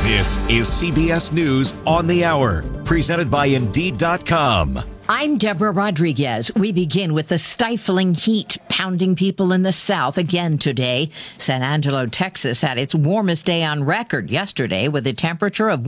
This is CBS News on the Hour, presented by Indeed.com. I'm Deborah Rodriguez. We begin with the stifling heat pounding people in the South again today. San Angelo, Texas had its warmest day on record yesterday with a temperature of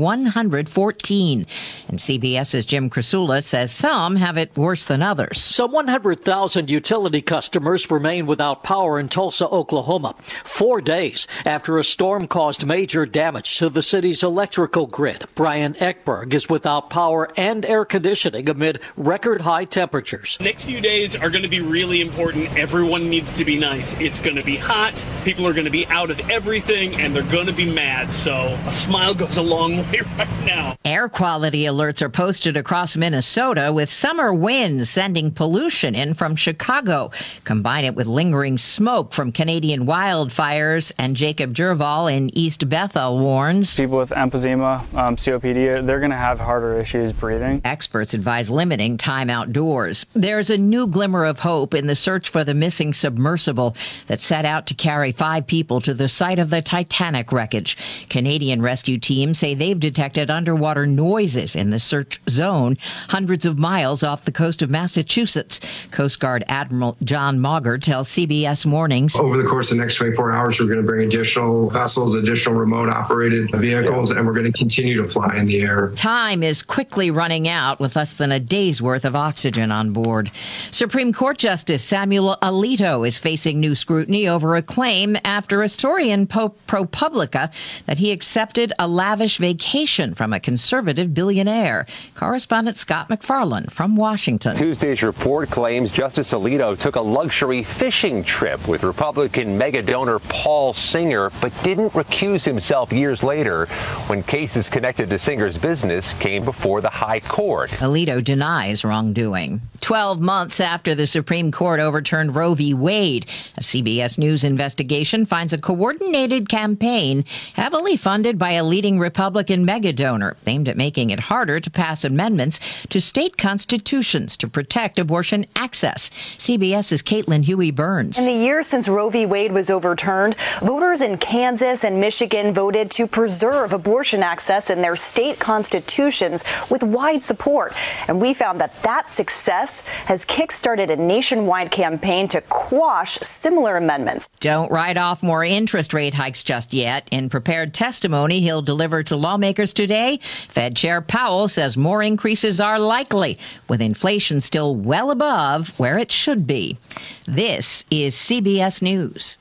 114. And CBS's Jim Krasula says some have it worse than others. Some 100,000 utility customers remain without power in Tulsa, Oklahoma, 4 days after a storm caused major damage to the city's electrical grid. Brian Eckberg is without power and air conditioning amid record high temperatures. Next few days are going to be really important. Everyone needs to be nice. It's going to be hot. People are going to be out of everything, and they're going to be mad. So a smile goes a long way right now. Air quality alerts are posted across Minnesota with summer winds sending pollution in from Chicago. Combine it with lingering smoke from Canadian wildfires, and Jacob Jerval in East Bethel warns people with emphysema, COPD, they're going to have harder issues breathing. Experts advise limiting time outdoors. There's a new glimmer of hope in the search for the missing submersible that set out to carry 5 people to the site of the Titanic wreckage. Canadian rescue teams say they've detected underwater noises in the search zone hundreds of miles off the coast of Massachusetts. Coast Guard Admiral John Mauger tells CBS Mornings, over the course of the next 24 hours, we're going to bring additional vessels, additional remote operated vehicles, and we're going to continue to fly in the air. Time is quickly running out with less than a day's worth of oxygen on board. Supreme Court Justice Samuel Alito is facing new scrutiny over a claim after a story in ProPublica that he accepted a lavish vacation from a conservative billionaire. Correspondent Scott McFarland from Washington. Tuesday's report claims Justice Alito took a luxury fishing trip with Republican mega donor Paul Singer, but didn't recuse himself years later when cases connected to Singer's business came before the High Court. Alito denies wrongdoing. 12 months after the Supreme Court overturned Roe v. Wade, a CBS News investigation finds a coordinated campaign heavily funded by a leading Republican megadonor aimed at making it harder to pass amendments to state constitutions to protect abortion access. CBS's Caitlin Huey-Burns. In the years since Roe v. Wade was overturned, voters in Kansas and Michigan voted to preserve abortion access in their state constitutions with wide support. And we found that success has kickstarted a nationwide campaign to quash similar amendments. Don't write off more interest rate hikes just yet. In prepared testimony he'll deliver to lawmakers today, Fed Chair Powell says more increases are likely, with inflation still well above where it should be. This is CBS News.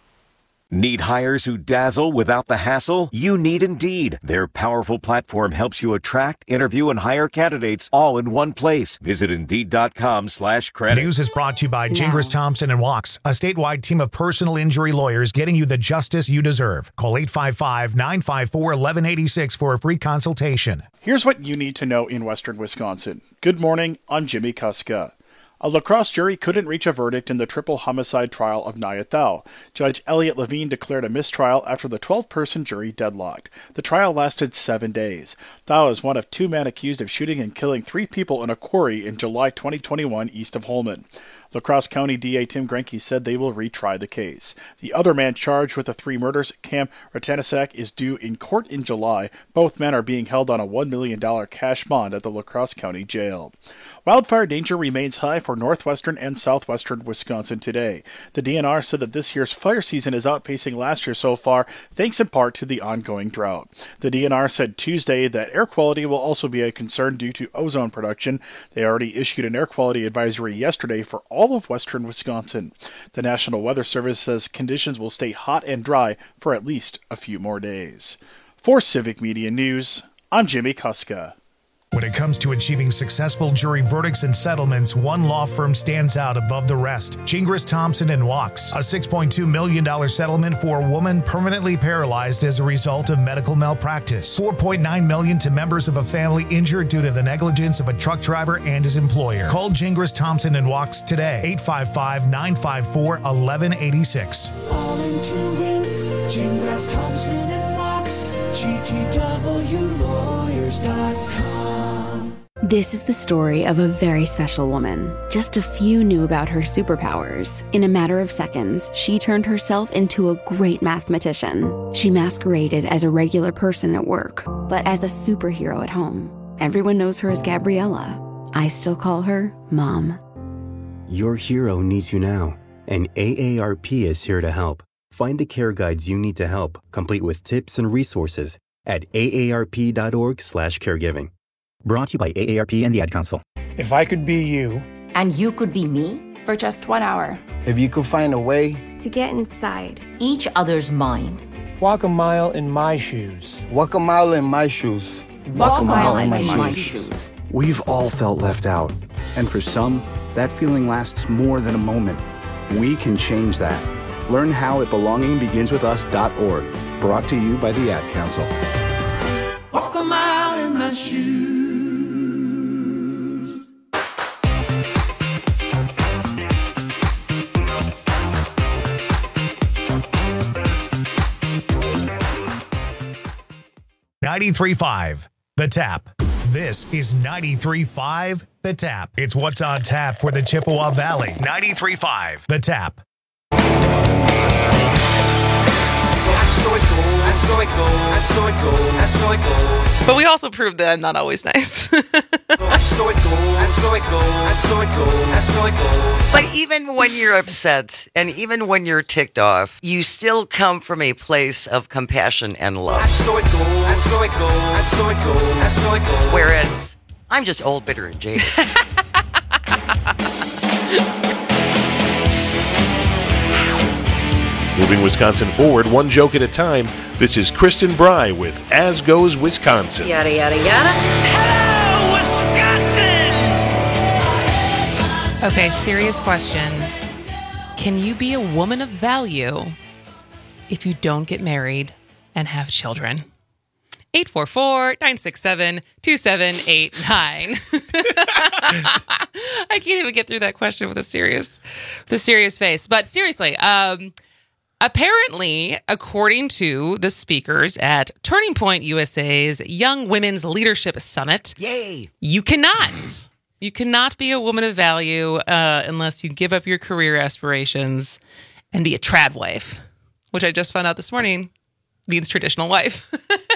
Need hires who dazzle without the hassle? You need Indeed. Their powerful platform helps you attract, interview, and hire candidates all in one place. Visit Indeed.com/credit. News is brought to you by Gingras Thompson and Wachs, a statewide team of personal injury lawyers getting you the justice you deserve. Call 855-954-1186 for a free consultation. Here's what you need to know in Western Wisconsin. Good morning, I'm Jimmy Kuska. A La Crosse jury couldn't reach a verdict in the triple homicide trial of Naya Thao. Judge Elliot Levine declared a mistrial after the 12-person jury deadlocked. The trial lasted 7 days. Thao is one of 2 men accused of shooting and killing 3 people in a quarry in July 2021 east of Holmen. La Crosse County DA Tim Grenke said they will retry the case. The other man charged with the 3 murders, Cam Ratanasek, is due in court in July. Both men are being held on a $1 million cash bond at the La Crosse County Jail. Wildfire danger remains high for northwestern and southwestern Wisconsin today. The DNR said that this year's fire season is outpacing last year so far, thanks in part to the ongoing drought. The DNR said Tuesday that air quality will also be a concern due to ozone production. They already issued an air quality advisory yesterday for all of western Wisconsin. The National Weather Service says conditions will stay hot and dry for at least a few more days. For Civic Media News, I'm Jimmy Kuska. When it comes to achieving successful jury verdicts and settlements, one law firm stands out above the rest. Gingras Thompson and Wachs, a $6.2 million settlement for a woman permanently paralyzed as a result of medical malpractice. $4.9 million to members of a family injured due to the negligence of a truck driver and his employer. Call Gingras Thompson and Wachs today, 855-954-1186. All into it, Gingras Thompson and Wachs, GTWlawyers.com. This is the story of a very special woman. Just a few knew about her superpowers. In a matter of seconds, she turned herself into a great mathematician. She masqueraded as a regular person at work, but as a superhero at home. Everyone knows her as Gabriella. I still call her Mom. Your hero needs you now, and AARP is here to help. Find the care guides you need to help, complete with tips and resources at aarp.org/caregiving. Brought to you by AARP and the Ad Council. If I could be you. And you could be me. For just 1 hour. If you could find a way. To get inside. Each other's mind. Walk a mile in my shoes. Walk a mile in my shoes. Walk a mile in my shoes. We've all felt left out. And for some, that feeling lasts more than a moment. We can change that. Learn how at belongingbeginswithus.org. Brought to you by the Ad Council. Walk a mile in my shoes. 93.5 The Tap. This is 93.5 The Tap. It's what's on tap for the Chippewa Valley. 93.5 The Tap. But we also proved that I'm not always nice. But even when you're upset and even when you're ticked off, you still come from a place of compassion and love. Whereas I'm just old, bitter, and jaded. Moving Wisconsin forward, one joke at a time. This is Kristen Bry with As Goes Wisconsin. Yada, yada, yada. Hello, Wisconsin! Okay, serious question. Can you be a woman of value if you don't get married and have children? 844-967-2789. I can't even get through that question with a serious face. But seriously, apparently, according to the speakers at Turning Point USA's Young Women's Leadership Summit, yay, you cannot be a woman of value unless you give up your career aspirations and be a trad wife, which I just found out this morning means traditional wife.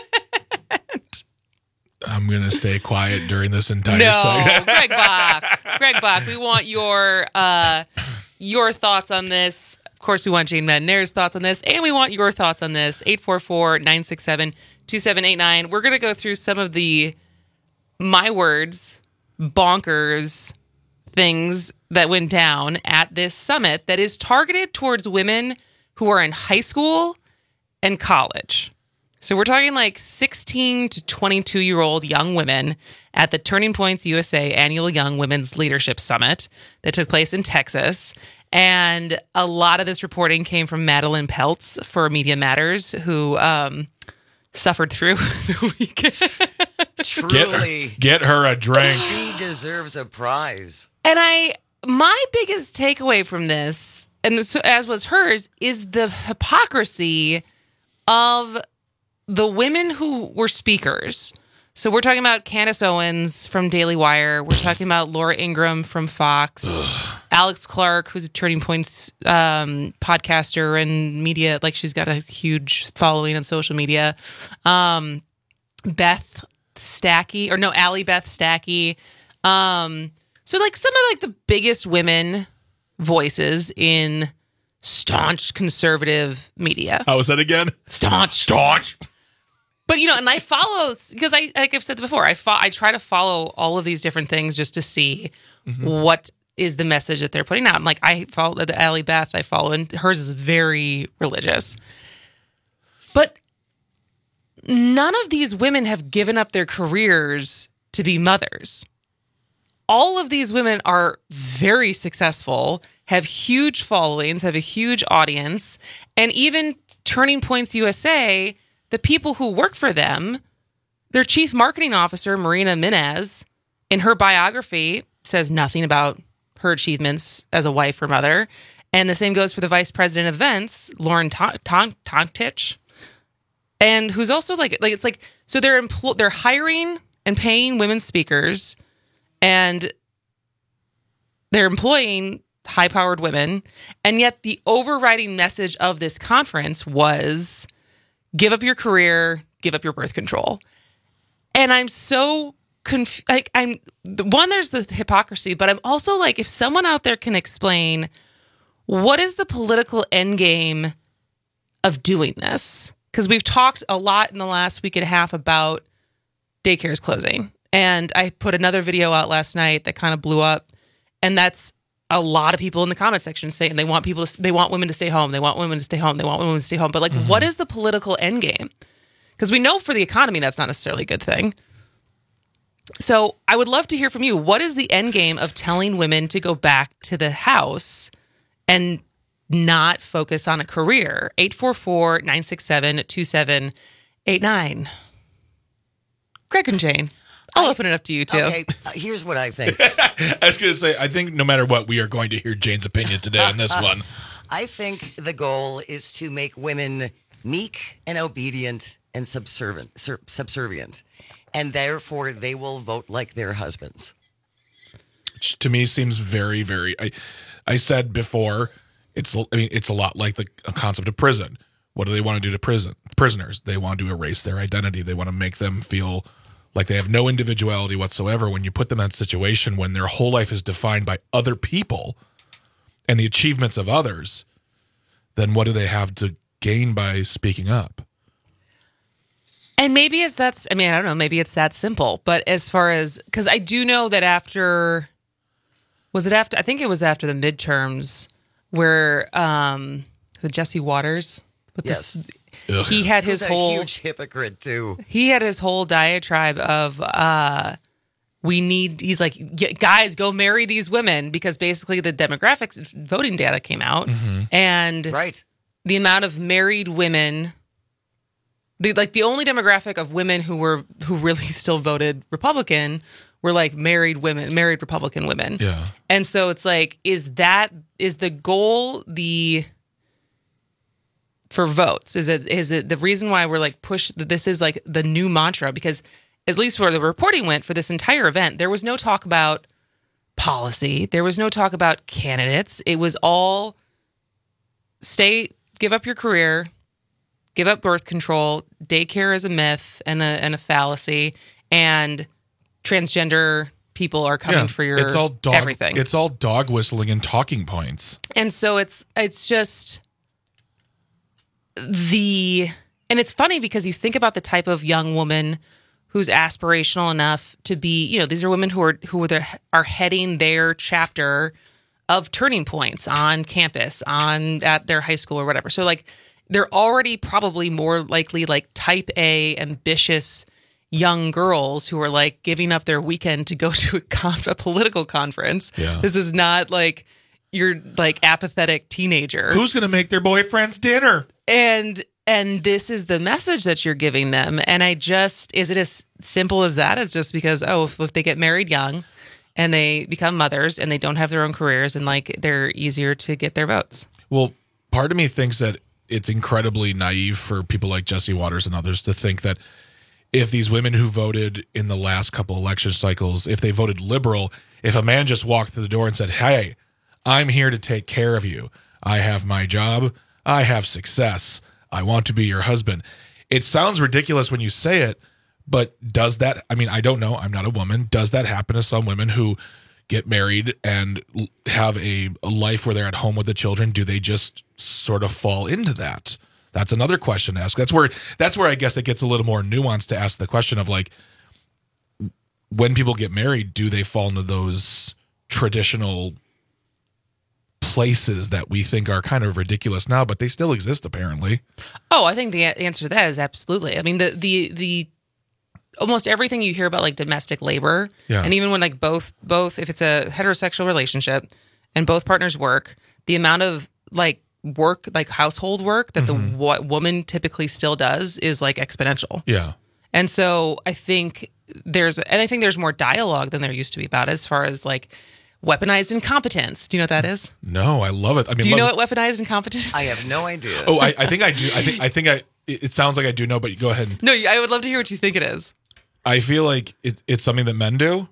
I'm going to stay quiet during this entire segment. Greg Bach, we want your thoughts on this. Of course, we want Jane Maddenaire's thoughts on this, and we want your thoughts on this. 844-967-2789. We're going to go through some of the, my words, bonkers things that went down at this summit that is targeted towards women who are in high school and college. So we're talking like 16 to 22-year-old young women at the Turning Points USA Annual Young Women's Leadership Summit that took place in Texas. And a lot of this reporting came from Madeline Peltz for Media Matters, who suffered through the week. Truly. Get her a drink. She deserves a prize. And my biggest takeaway from this, and so as was hers, is the hypocrisy of the women who were speakers. So we're talking about Candace Owens from Daily Wire. We're talking about Laura Ingraham from Fox. Alex Clark, who's a Turning Points podcaster and media. Like, she's got a huge following on social media. Allie Beth Stacky. So like some of like the biggest women voices in staunch conservative media. How was that again? Staunch. But, and I follow, because like I've said before, I try to follow all of these different things just to see what is the message that they're putting out. And like, I follow the Allie Beth, and hers is very religious. But none of these women have given up their careers to be mothers. All of these women are very successful, have huge followings, have a huge audience, and even Turning Points USA, the people who work for them, their chief marketing officer, Marina Minez, in her biography says nothing about her achievements as a wife or mother. And the same goes for the vice president of events, Lauren Tontich, and who's also like it's like, so they're hiring and paying women speakers And they're employing high-powered women, and yet the overriding message of this conference was give up your career, give up your birth control. And I'm so confused. Like, there's the hypocrisy, but I'm also like, if someone out there can explain what is the political endgame of doing this? Because we've talked a lot in the last week and a half about daycares closing. And I put another video out last night that kind of blew up. And that's a lot of people in the comment section saying they want women to stay home. They want women to stay home. They want women to stay home. But like, what is the political end game? Because we know for the economy, that's not necessarily a good thing. So I would love to hear from you. What is the end game of telling women to go back to the house and not focus on a career? 844-967-2789. Greg and Jane. I'll open it up to you, too. Okay, here's what I think. I was going to say, I think no matter what, we are going to hear Jane's opinion today on this one. I think the goal is to make women meek and obedient and subservient. And therefore, they will vote like their husbands. Which to me seems very, very... I said before, it's a lot like the concept of prison. What do they want to do to prisoners? They want to erase their identity. They want to make them feel like they have no individuality whatsoever. When you put them in that situation, when their whole life is defined by other people and the achievements of others, then what do they have to gain by speaking up? And maybe I don't know, maybe it's that simple. But as far as, because I do know that I think it was after the midterms where the Jesse Waters, yes. He had his whole huge hypocrite too. He had his whole diatribe of he's like, guys, go marry these women, because basically the demographics voting data came out, and the amount of married women, the only demographic of women who really still voted Republican were like married Republican women. Yeah. And so it's like, is the goal for votes? Is it the reason why we're like this is like the new mantra? Because at least where the reporting went for this entire event, there was no talk about policy. There was no talk about candidates. It was all give up your career, give up birth control, daycare is a myth and a fallacy, and transgender people are coming for your everything. It's all dog whistling and talking points. And so it's just and it's funny because you think about the type of young woman who's aspirational enough to be, these are women who are heading their chapter of turning points on campus, at their high school or whatever. So like, they're already probably more likely like type A ambitious young girls who are like giving up their weekend to go to a political conference. Yeah. This is not like you're like apathetic teenager. Who's going to make their boyfriend's dinner? And this is the message that you're giving them. And is it as simple as that? It's just because, if they get married young and they become mothers and they don't have their own careers, and like they're easier to get their votes. Well, part of me thinks that it's incredibly naive for people like Jesse Waters and others to think that if these women who voted in the last couple election cycles, if they voted liberal, if a man just walked through the door and said, "Hey, I'm here to take care of you. I have my job. I have success. I want to be your husband." It sounds ridiculous when you say it, but does that, I don't know, I'm not a woman. Does that happen to some women who get married and have a life where they're at home with the children? Do they just sort of fall into that? That's another question to ask. That's where I guess it gets a little more nuanced to ask the question of like, when people get married, do they fall into those traditional places that we think are kind of ridiculous now, but they still exist apparently? Oh, I think the answer to that is absolutely. I mean, the almost everything you hear about like domestic labor, and even when like both if it's a heterosexual relationship and both partners work, the amount of like work, like household work that the woman typically still does is like exponential. Yeah. And so I think there's more dialogue than there used to be about it, as far as like weaponized incompetence. Do you know what that is? No, I love it. Do you know what weaponized incompetence is? I have no idea. Oh, I think I do. I think it sounds like I do know, but go ahead. No, I would love to hear what you think it is. I feel like it's something that men do.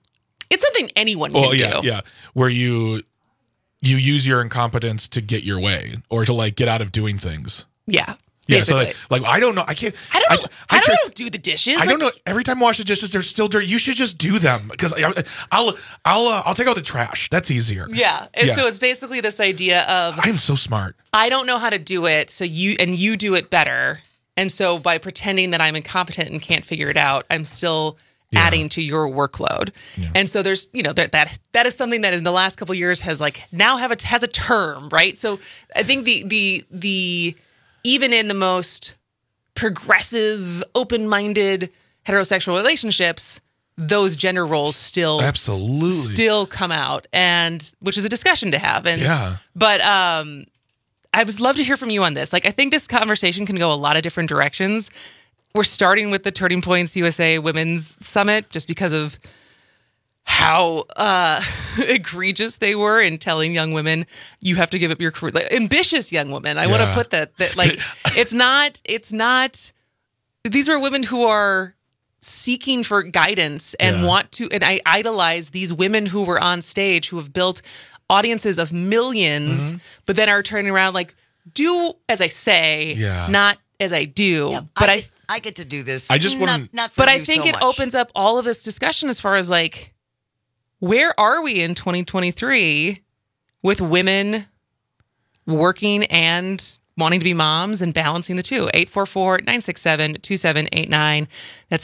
It's something anyone can do. Yeah. Where you use your incompetence to get your way or to like get out of doing things. Yeah. Yeah, so like I don't know. I can't. I don't know how to do the dishes. I don't know. Every time I wash the dishes, they're still dirty. You should just do them because I'll take out the trash. That's easier. Yeah, and so it's basically this idea of I'm so smart. I don't know how to do it, so you do it better. And so by pretending that I'm incompetent and can't figure it out, I'm still adding to your workload. Yeah. And so there's that is something that in the last couple of years has a term, right? So I think the even in the most progressive, open-minded heterosexual relationships, those gender roles still come out, and which is a discussion to have. And but I would love to hear from you on this. Like, I think this conversation can go a lot of different directions. We're starting with the Turning Points USA Women's Summit just because of how egregious they were in telling young women you have to give up your career. Like, ambitious young women. I want to put that like it's not these were women who are seeking for guidance and want to, and I idolize these women who were on stage who have built audiences of millions, but then are turning around like, do as I say, not as I do. Yeah, but I get to do this. I just want not for but you I think so it much. opens up all of this discussion as far as like, where are we in 2023 with women working and wanting to be moms and balancing the two? 844-967-2789. That's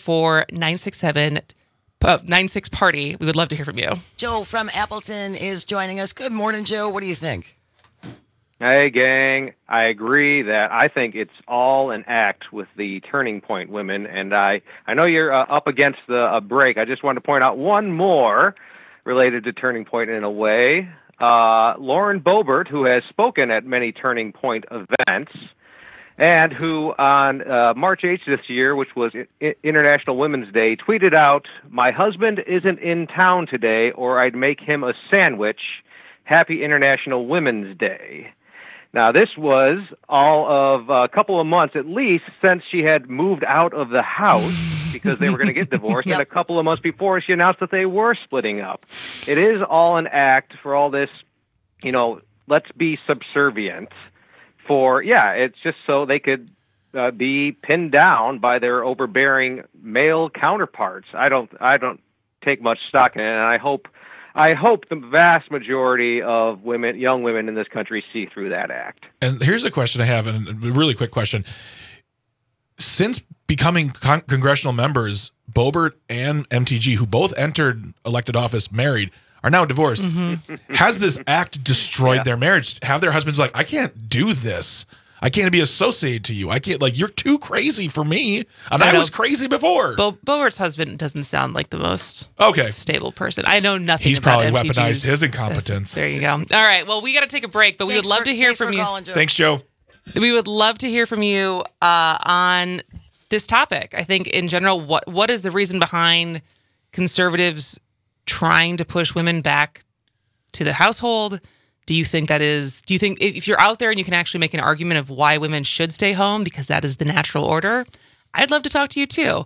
844-967-96-PARTY. We would love to hear from you. Joe from Appleton is joining us. Good morning, Joe. What do you think? Hey, gang. I agree that I think it's all an act with the Turning Point women, and I know you're up against a break. I just wanted to point out one more related to Turning Point in a way. Lauren Boebert, who has spoken at many Turning Point events, and who on March 8th this year, which was International Women's Day, tweeted out, "My husband isn't in town today, or I'd make him a sandwich. Happy International Women's Day." Now, this was all of a couple of months at least since she had moved out of the house because they were going to get divorced, and a couple of months before she announced that they were splitting up. It is all an act for all this, let's be subservient for, it's just so they could be pinned down by their overbearing male counterparts. I don't take much stock in it, and I hope the vast majority of young women in this country see through that act. And here's a question I have, and a really quick question. Since becoming congressional members, Boebert and MTG, who both entered elected office married, are now divorced. Mm-hmm. Has this act destroyed their marriage? Have their husbands like, I can't do this. I can't be associated to you. I can't, you're too crazy for me. And I was crazy before. Boebert's husband doesn't sound like the most stable person. I know nothing He's about probably MTG's. Weaponized his incompetence. There you go. All right. Well, we got to take a break, but we would love to hear from you. Thanks, Joe. We would love to hear from you on this topic. I think in general, what is the reason behind conservatives trying to push women back to the household? Do you think if you're out there and you can actually make an argument of why women should stay home because that is the natural order? I'd love to talk to you too.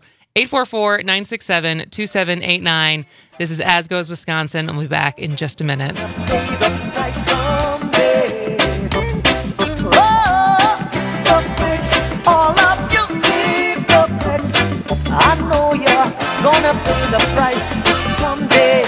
844-967-2789. This is As Goes Wisconsin. We'll be back in just a minute. I know you're gonna pay the price someday.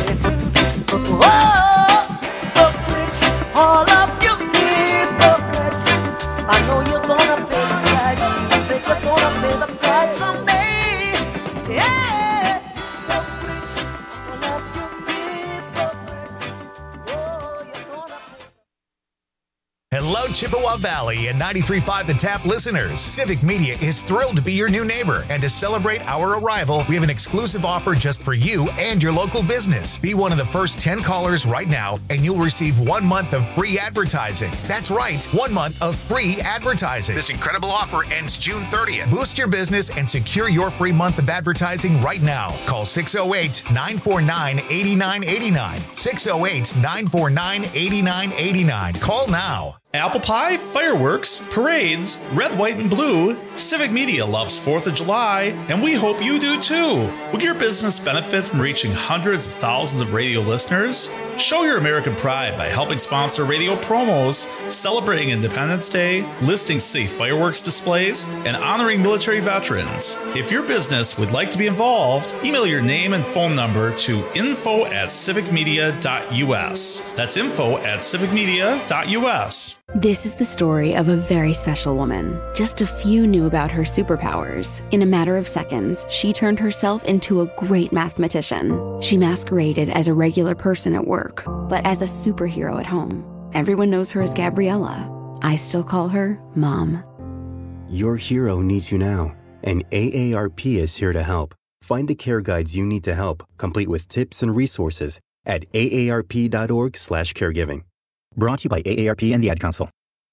All of you hypocrites, I know you're gonna pay the price. I said you're gonna pay the price someday. Yeah, hypocrites, all of you hypocrites. Oh, you're gonna pay. Hello, Chippewa Valley and 93.5 The Tap listeners. Civic Media is thrilled to be your new neighbor. And to celebrate our arrival, we have an exclusive offer just for you and your local business. Be one of the first 10 callers right now, and you'll receive 1 month of free advertising. That's right, 1 month of free advertising. This incredible offer ends June 30th. Boost your business and secure your free month of advertising right now. Call 608-949-8989. 608-949-8989. Call now. Apple pie, fireworks, parades, red, white, and blue. Civic Media loves 4th of July, and we hope you do too. Will your business benefit from reaching hundreds of thousands of radio listeners? Show your American pride by helping sponsor radio promos, celebrating Independence Day, listing safe fireworks displays, and honoring military veterans. If your business would like to be involved, email your name and phone number to info@civicmedia.us. That's info@civicmedia.us. This is the story of a very special woman. Just a few knew about her superpowers. In a matter of seconds, she turned herself into a great mathematician. She masqueraded as a regular person at work, but as a superhero at home. Everyone knows her as Gabriella. I still call her Mom. Your hero needs you now, and AARP is here to help. Find the care guides you need to help, complete with tips and resources at aarp.org/caregiving. Brought to you by AARP and the Ad Council.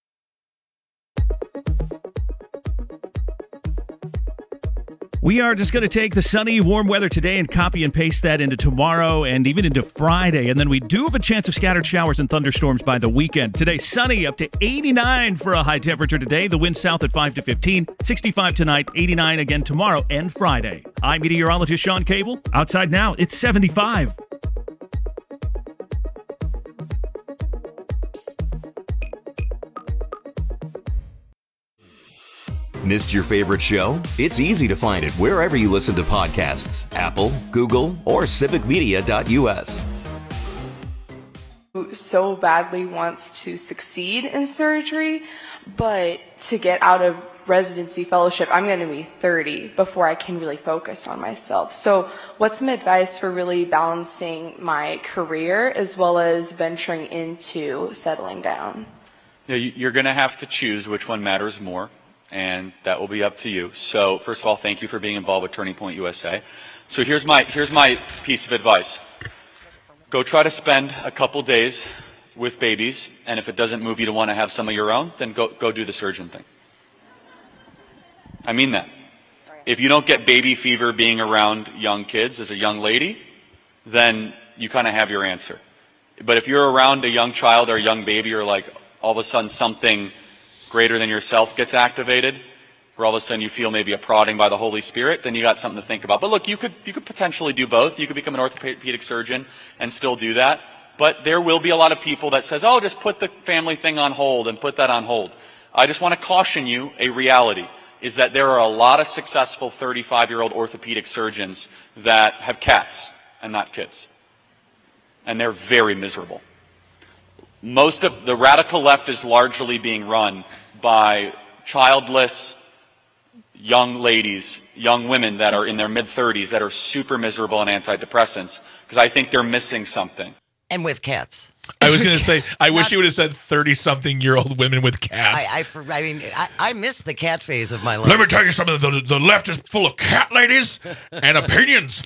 We are just going to take the sunny, warm weather today and copy and paste that into tomorrow and even into Friday. And then we do have a chance of scattered showers and thunderstorms by the weekend. Today, sunny, up to 89 for a high temperature today. The wind south at 5 to 15, 65 tonight, 89 again tomorrow and Friday. I'm meteorologist Sean Cable. Outside now, it's 75. Missed your favorite show? It's easy to find it wherever you listen to podcasts. Apple, Google, or civicmedia.us. So badly wants to succeed in surgery, but to get out of residency fellowship, I'm going to be 30 before I can really focus on myself. So what's some advice for really balancing my career as well as venturing into settling down? You're going to have to choose which one matters more, and that will be up to you. So first of all, thank you for being involved with Turning Point USA. So here's my piece of advice. Go try to spend a couple days with babies, and if it doesn't move you to want to have some of your own, then go do the surgeon thing. I mean that. If you don't get baby fever being around young kids as a young lady, then you kind of have your answer. But if you're around a young child or a young baby, or like all of a sudden something greater than yourself gets activated, where all of a sudden you feel maybe a prodding by the Holy Spirit, then you got something to think about. But look, you could potentially do both. You could become an orthopedic surgeon and still do that. But there will be a lot of people that says, oh, just put the family thing on hold and put that on hold. I just want to caution you, a reality is that there are a lot of successful 35-year-old orthopedic surgeons that have cats and not kids. And they're very miserable. Most of the radical left is largely being run by childless young ladies, young women that are in their mid-30s that are super miserable on antidepressants, because I think they're missing something. And with cats. I was going to say, I wish you would have said 30-something-year-old women with cats. I missed the cat phase of my life. Let me tell you something. The left is full of cat ladies and opinions.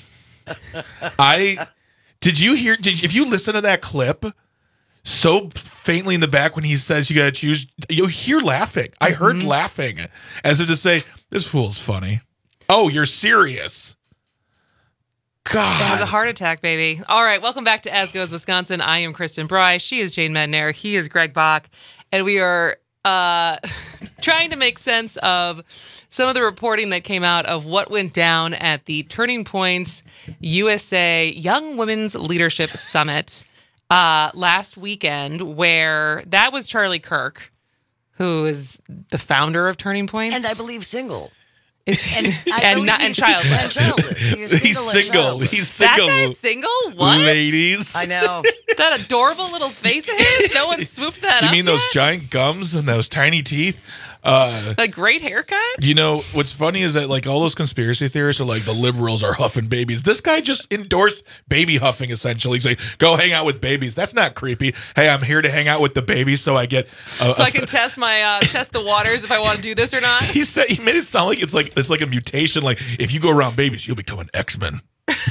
If you listen to that clip so faintly in the back when he says you got to choose, you'll hear laughing. I heard laughing as if to say, this fool's funny. Oh, you're serious. God. It has a heart attack, baby. All right, welcome back to As Goes Wisconsin. I am Kristen Bry. She is Jane Mednair. He is Greg Bach. And we are trying to make sense of some of the reporting that came out of what went down at the Turning Points USA Young Women's Leadership Summit last weekend, where that was Charlie Kirk, who is the founder of Turning Points. And I believe single. And childless. He's single. He's single. That guy's single? What? Ladies. I know. That adorable little face of his? No one swooped that up You mean those yet? giant gums and those tiny teeth? That great haircut? You know, what's funny is that like all those conspiracy theorists are like the liberals are huffing babies. This guy just endorsed baby huffing essentially. He's like, go hang out with babies. That's not creepy. Hey, I'm here to hang out with the babies so I get so I can test the waters if I want to do this or not. He made it sound like it's like a mutation. Like if you go around babies, you'll become an X-Men.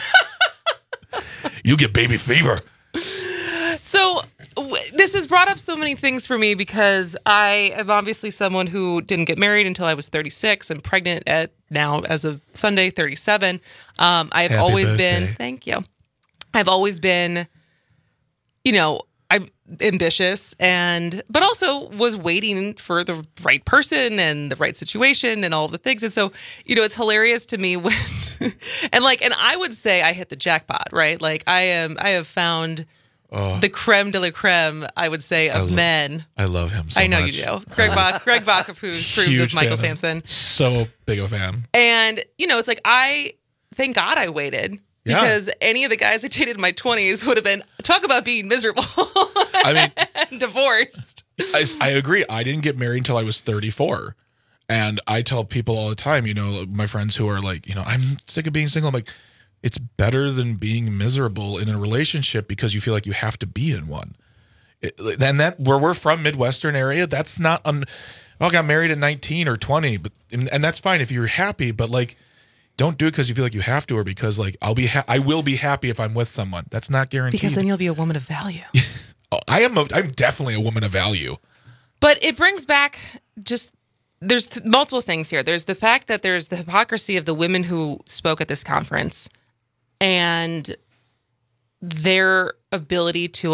You get baby fever. So this has brought up so many things for me because I am obviously someone who didn't get married until I was 36. I'm pregnant at now, as of Sunday, 37. I have always been, thank you. I've always been, ambitious but also was waiting for the right person and the right situation and all the things. And so, it's hilarious to me when, and I would say I hit the jackpot, right? Like I have found the creme de la creme, I would say, of men. I love him so much. I know you do. Greg Bach approves of Michael Sampson. So big a fan. And, it's like, thank God I waited. Because any of the guys I dated in my 20s would have been, talk about being miserable. I mean, divorced. I agree. I didn't get married until I was 34. And I tell people all the time, my friends who are like, I'm sick of being single. I'm like, it's better than being miserable in a relationship because you feel like you have to be in one. And that where we're from, Midwestern area, that's not, I got married at 19 or 20, and that's fine if you're happy, but like, don't do it because you feel like you have to, or because like I will be happy if I'm with someone. That's not guaranteed. Because then you'll be a woman of value. I'm definitely a woman of value. But it brings back there's multiple things here. There's the fact that there's the hypocrisy of the women who spoke at this conference and their ability to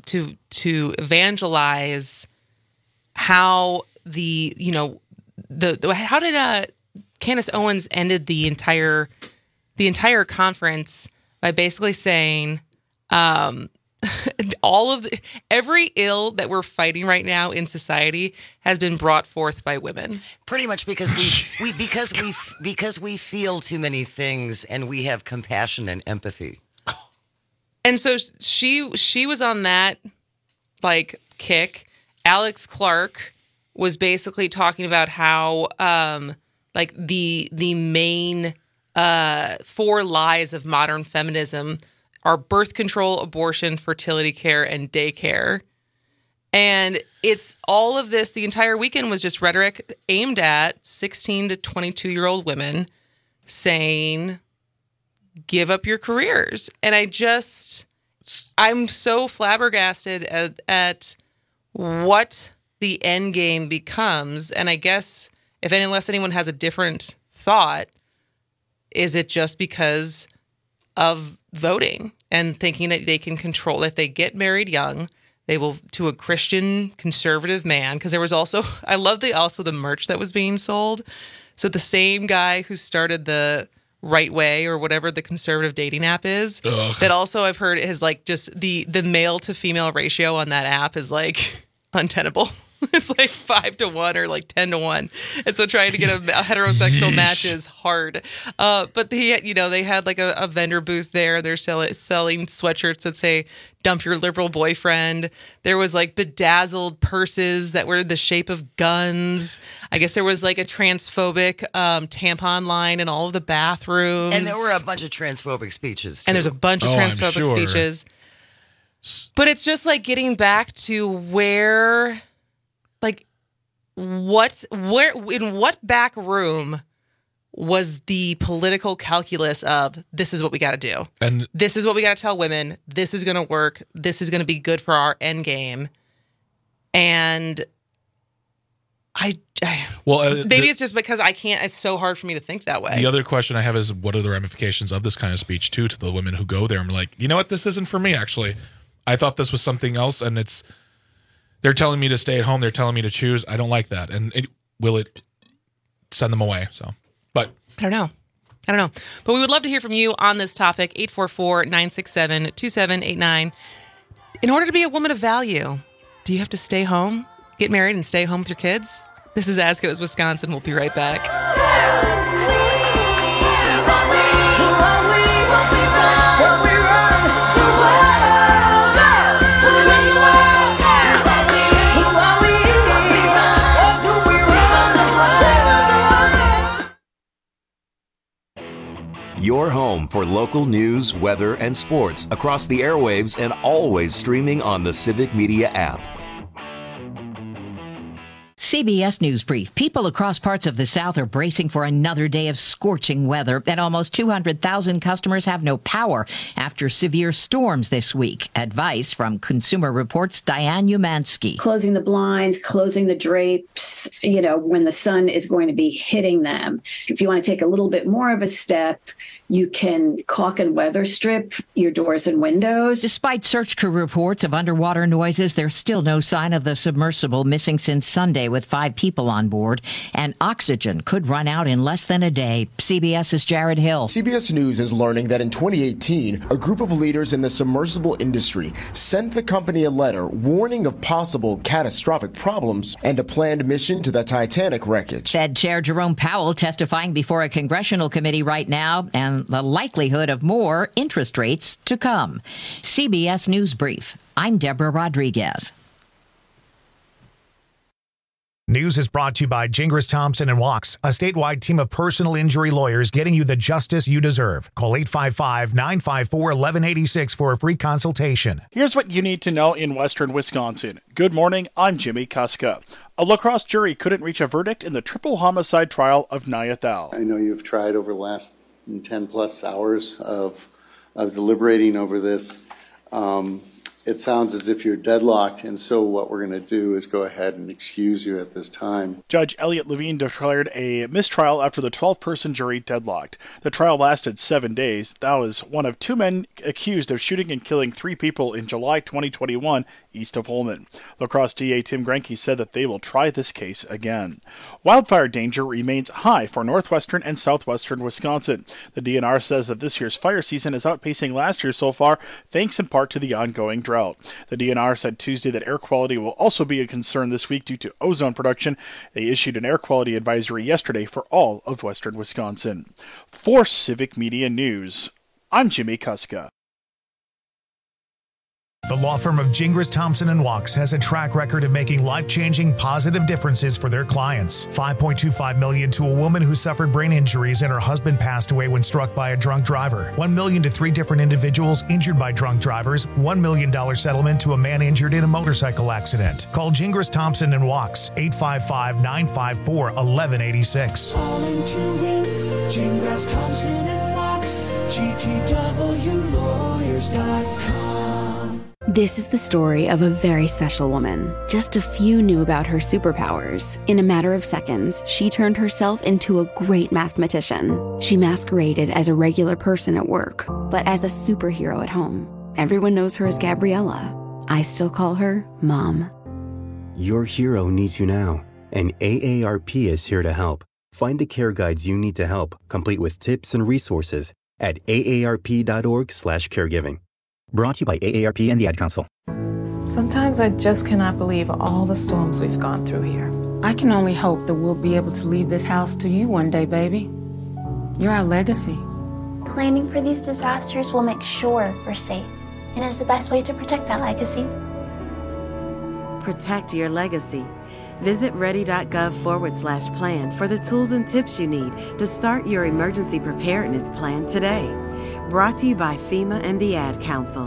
evangelize how how did Candace Owens ended the entire conference by basically saying every ill that we're fighting right now in society has been brought forth by women. Pretty much because we feel too many things and we have compassion and empathy. And so she was on that kick. Alex Clark was basically talking about how the main 4 lies of modern feminism are birth control, abortion, fertility care, and daycare. And it's all of this. The entire weekend was just rhetoric aimed at 16 to 22-year-old women saying, give up your careers. And I'm so flabbergasted at what the end game becomes. And I guess unless anyone has a different thought, is it just because of voting and thinking that they can control, if they get married young, they will, to a Christian conservative man, because there was also, I love the merch that was being sold. So the same guy who started the Right Way or whatever the conservative dating app is, that also I've heard is just the male to female ratio on that app is untenable. It's 5 to 1 or 10 to 1. And so trying to get a heterosexual match is hard. But they had a vendor booth there. They're selling sweatshirts that say, dump your liberal boyfriend. There was bedazzled purses that were the shape of guns. I guess there was a transphobic tampon line in all of the bathrooms. And there were a bunch of transphobic speeches, too. And there's a bunch of transphobic speeches. But it's just getting back to where... in what back room was the political calculus of this is what we got to do, and this is what we got to tell women, this is going to work, this is going to be good for our end game, and maybe it's just because I can't. It's so hard for me to think that way. The other question I have is, what are the ramifications of this kind of speech too to the women who go there? I'm like, you know what, this isn't for me. Actually, I thought this was something else, and they're telling me to stay at home. They're telling me to choose. I don't like that. And will it send them away? But I don't know. But we would love to hear from you on this topic, 844-967-2789. In order to be a woman of value, do you have to stay home, get married, and stay home with your kids? This is As Goes Wisconsin. We'll be right back. Your home for local news, weather, and sports across the airwaves and always streaming on the Civic Media app. CBS News Brief. People across parts of the South are bracing for another day of scorching weather, and almost 200,000 customers have no power after severe storms this week. Advice from Consumer Reports' Diane Umansky. Closing the blinds, closing the drapes, when the sun is going to be hitting them. If you want to take a little bit more of a step, you can caulk and weather strip your doors and windows. Despite search crew reports of underwater noises, there's still no sign of the submersible missing since Sunday with 5 people on board, and oxygen could run out in less than a day. CBS's Jared Hill. CBS News is learning that in 2018, a group of leaders in the submersible industry sent the company a letter warning of possible catastrophic problems and a planned mission to the Titanic wreckage. Fed Chair Jerome Powell testifying before a congressional committee right now, and the likelihood of more interest rates to come. CBS News Brief. I'm Deborah Rodriguez. News is brought to you by Gingras Thompson and Walks, a statewide team of personal injury lawyers getting you the justice you deserve. Call 855-954-1186 for a free consultation. Here's what you need to know in western Wisconsin. Good morning, I'm Jimmy Kuska. A La Crosse jury couldn't reach a verdict in the triple homicide trial of Naya Thal. I know you've tried over the last 10 plus hours of deliberating over this. It sounds as if you're deadlocked, and so what we're going to do is go ahead and excuse you at this time. Judge Elliot Levine declared a mistrial after the 12-person jury deadlocked. The trial lasted 7 days. That was one of 2 men accused of shooting and killing 3 people in July 2021 east of Holmen. La Crosse DA Tim Grenke said that they will try this case again. Wildfire danger remains high for northwestern and southwestern Wisconsin. The DNR says that this year's fire season is outpacing last year so far, thanks in part to the ongoing drought. The DNR said Tuesday that air quality will also be a concern this week due to ozone production. They issued an air quality advisory yesterday for all of western Wisconsin. For Civic Media News, I'm Jimmy Kuska. The law firm of Gingras Thompson and Walks has a track record of making life-changing positive differences for their clients. $5.25 million to a woman who suffered brain injuries and her husband passed away when struck by a drunk driver. $1 million to 3 different individuals injured by drunk drivers. $1 million settlement to a man injured in a motorcycle accident. Call Gingras Thompson and Walks, 855-954-1186. Calling to win, Gingras Thompson and Walks, GTWlawyers.com. This is the story of a very special woman. Just a few knew about her superpowers. In a matter of seconds, she turned herself into a great mathematician. She masqueraded as a regular person at work, but as a superhero at home. Everyone knows her as Gabriella. I still call her Mom. Your hero needs you now, and AARP is here to help. Find the care guides you need to help, complete with tips and resources at aarp.org/caregiving. Brought to you by AARP and the Ad Council. Sometimes I just cannot believe all the storms we've gone through here. I can only hope that we'll be able to leave this house to you one day, baby. You're our legacy. Planning for these disasters will make sure we're safe, and is the best way to protect that legacy. Protect your legacy. Visit ready.gov/plan for the tools and tips you need to start your emergency preparedness plan today. Brought to you by FEMA and the Ad Council.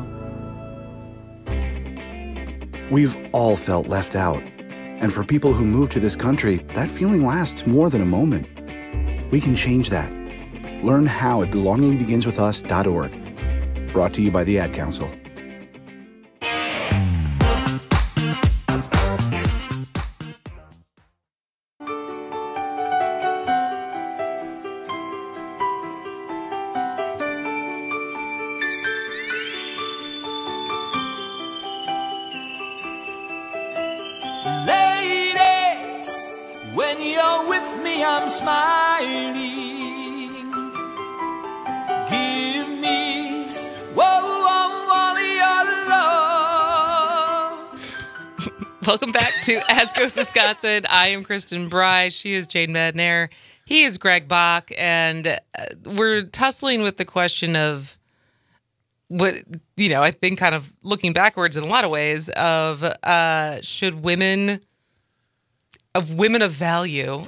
We've all felt left out. And for people who move to this country, that feeling lasts more than a moment. We can change that. Learn how at belongingbeginswithus.org. Brought to you by the Ad Council. When you're with me, I'm smiling. Give me, all your love. Welcome back to As Goes Wisconsin. I am Kristen Bry. She is Jane Madnair. He is Greg Bach. And we're tussling with the question of what, I think kind of looking backwards in a lot of ways of should women of value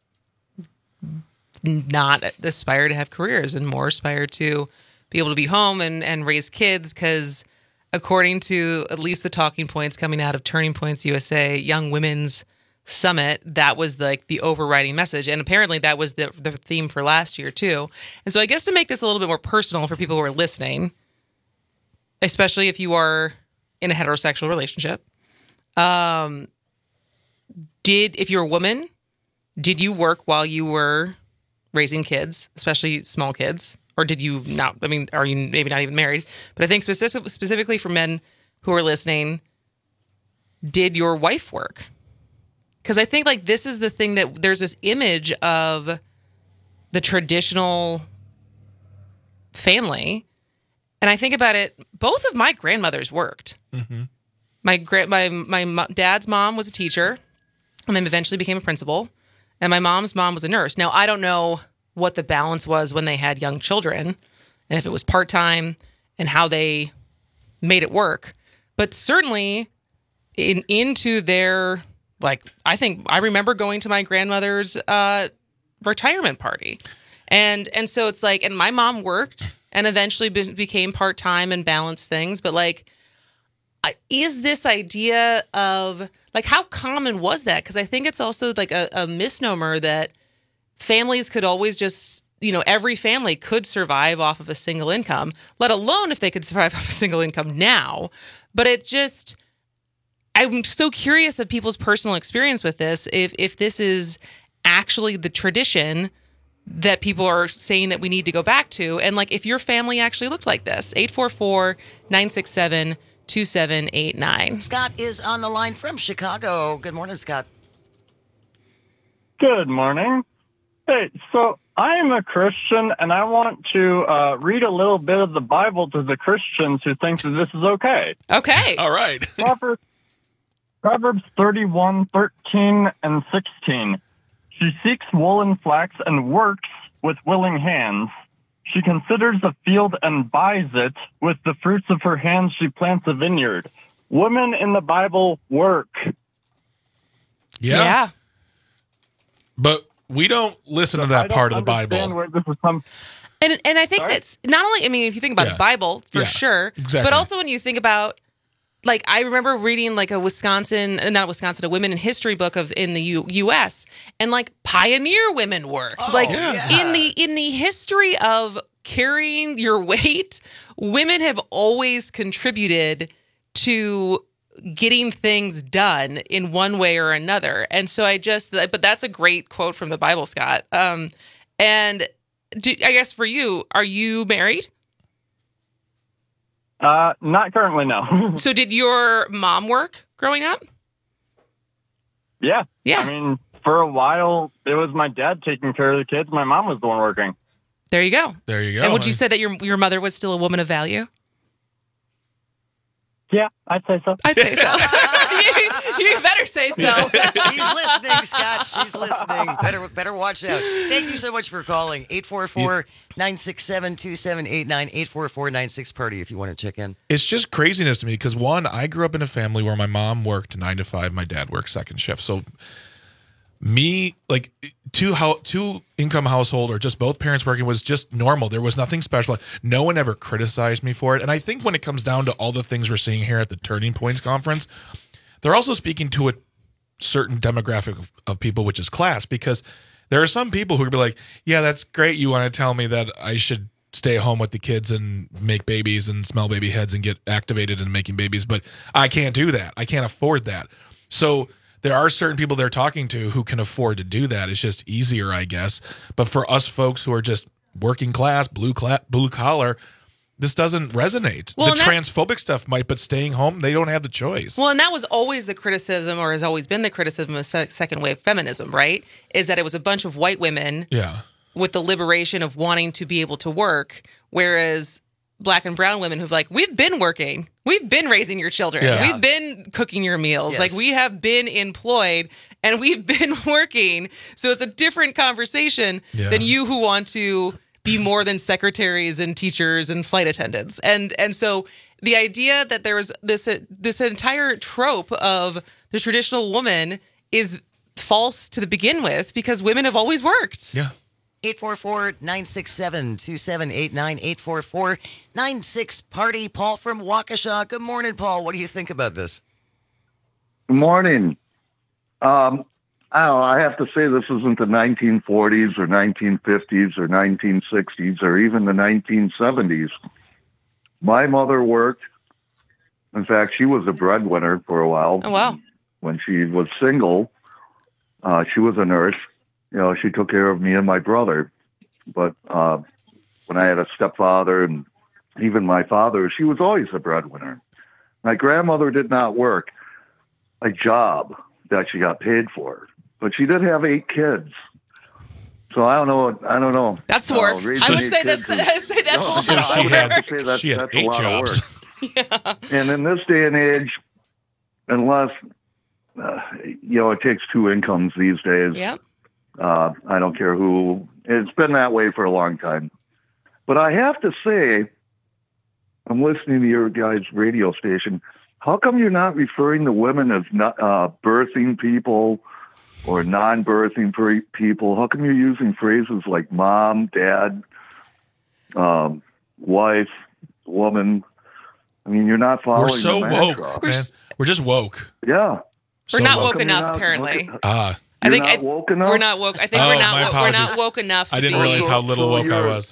not aspire to have careers and more aspire to be able to be home and raise kids, because according to at least the talking points coming out of Turning Points USA, young women's summit, that was like the overriding message. And apparently that was the theme for last year too. And so I guess to make this a little bit more personal for people who are listening, especially if you are in a heterosexual relationship, if you're a woman, did you work while you were raising kids, especially small kids? Or did you not? I mean, are you maybe not even married? But I think specifically for men who are listening, did your wife work? Because I think like this is the thing that there's this image of the traditional family. And I think about it, both of my grandmothers worked. Mm-hmm. My dad's mom was a teacher and then eventually became a principal. And my mom's mom was a nurse. Now, I don't know what the balance was when they had young children and if it was part-time and how they made it work. But certainly into their, like, I think I remember going to my grandmother's retirement party. And so it's like, and my mom worked and eventually became part-time and balanced things. But like, is this idea of, like, how common was that? Because I think it's also like a misnomer that families could always just, every family could survive off of a single income, let alone if they could survive off a single income now. But it just, I'm so curious of people's personal experience with this, if this is actually the tradition that people are saying that we need to go back to. And like, if your family actually looked like this, 844-967-2789. Scott is on the line from Chicago. Good morning, Scott. Good morning. Hey, so I am a Christian, and I want to read a little bit of the Bible to the Christians who think that this is okay. Okay. All right. Proverbs 31:13 and 16. She seeks wool and flax and works with willing hands. She considers a field and buys it. With the fruits of her hands she plants a vineyard. Women in the Bible work. Yeah. But we don't listen to that part of the Bible. Where this is from. And I think that's not only, I mean, if you think about the Bible, for sure, exactly. But also when you think about, like, I remember reading like a women in history book in the U.S. and like pioneer women worked. In the history of carrying your weight, women have always contributed to getting things done in one way or another. And so but that's a great quote from the Bible, Scott. And I guess for you, are you married? Not currently, no. So did your mom work growing up? Yeah. Yeah. I mean, for a while, it was my dad taking care of the kids. My mom was the one working. There you go. There you go. And would you say that your mother was still a woman of value? Yeah, I'd say so. I'd say so. You better say so. She's listening, Scott. She's listening. Better watch out. Thank you so much for calling. 844-967-2789. 844-96-PARTY if you want to check in. It's just craziness to me because, one, I grew up in a family where my mom worked 9 to 5, my dad worked second shift. So me, like, two income household or just both parents working was just normal. There was nothing special. No one ever criticized me for it. And I think when it comes down to all the things we're seeing here at the Turning Points Conference, they're also speaking to a certain demographic of people, which is class, because there are some people who would be like, yeah, that's great. You want to tell me that I should stay at home with the kids and make babies and smell baby heads and get activated in making babies, but I can't do that. I can't afford that. So there are certain people they're talking to who can afford to do that. It's just easier, I guess. But for us folks who are just working class, blue collar, this doesn't resonate. Well, the transphobic stuff might, but staying home, they don't have the choice. Well, and that was always the criticism, or has always been the criticism of second wave feminism, right? Is that it was a bunch of white women with the liberation of wanting to be able to work, whereas Black and brown women who've like, we've been working. We've been raising your children. Yeah. We've been cooking your meals. Yes. Like, we have been employed and we've been working. So it's a different conversation than you who want to be more than secretaries and teachers and flight attendants. And so the idea that there was this entire trope of the traditional woman is false to begin with, because women have always worked. Yeah. 844-967-2789. 844-96-PARTY. Paul from Waukesha. Good morning, Paul. What do you think about this? Good morning. I don't know, I have to say this isn't the 1940s or 1950s or 1960s or even the 1970s. My mother worked. In fact, she was a breadwinner for a while. Oh, wow. When she was single, she was a nurse. You know, she took care of me and my brother. But when I had a stepfather and even my father, she was always a breadwinner. My grandmother did not work a job that she got paid for, but she did have 8 kids. So I don't know. That's work. I would say that's She had 8 jobs. Yeah. And in this day and age, unless it takes 2 incomes these days. Yep. I don't care who. It's been that way for a long time. But I have to say, I'm listening to your guys' radio station. How come you're not referring to women as birthing people or non-birthing people? How come you're using phrases like mom, dad, wife, woman? I mean, you're not following. We're so the woke, mantra. man. We're just woke. Yeah. We're not woke enough, apparently. I think not woke enough? We're not woke. I think we're not woke enough. I didn't realize how little woke I was.